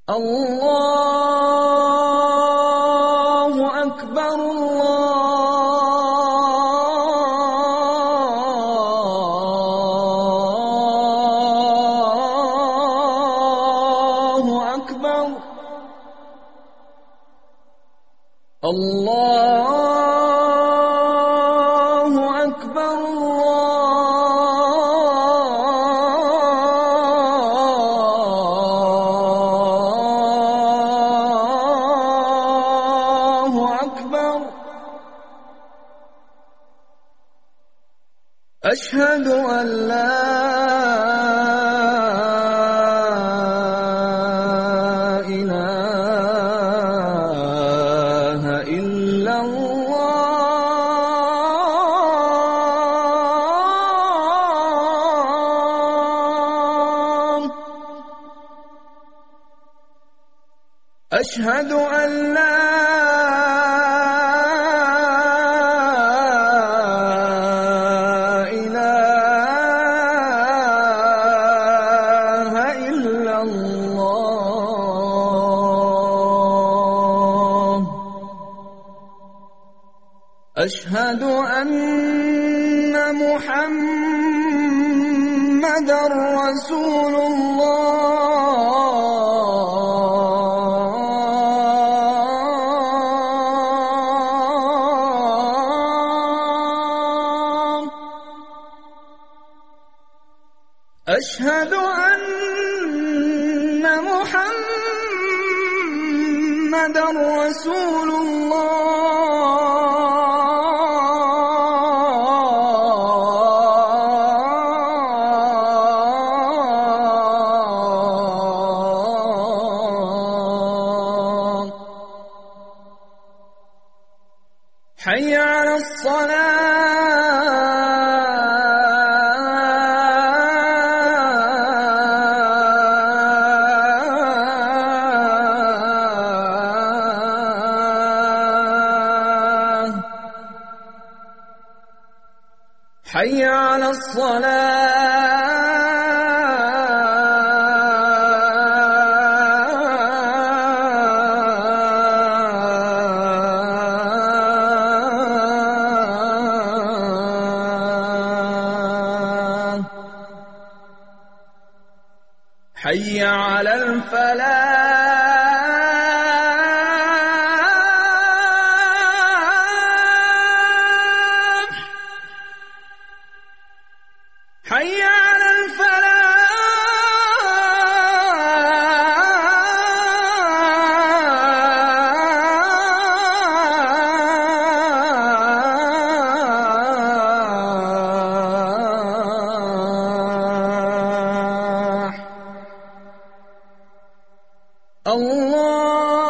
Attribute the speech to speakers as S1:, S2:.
S1: الله أكبر الله أكبر الله أكبر الله أكبر. أشهد أن لا إله إلا الله. أشهد أن لا إله إلا الله. أشهد أن محمدًا رسول الله. أشهد أن محمدًا رسول الله. حي على الصلاة. حي على الصلاة. حي على الفلاح. حي على الفلاح. الله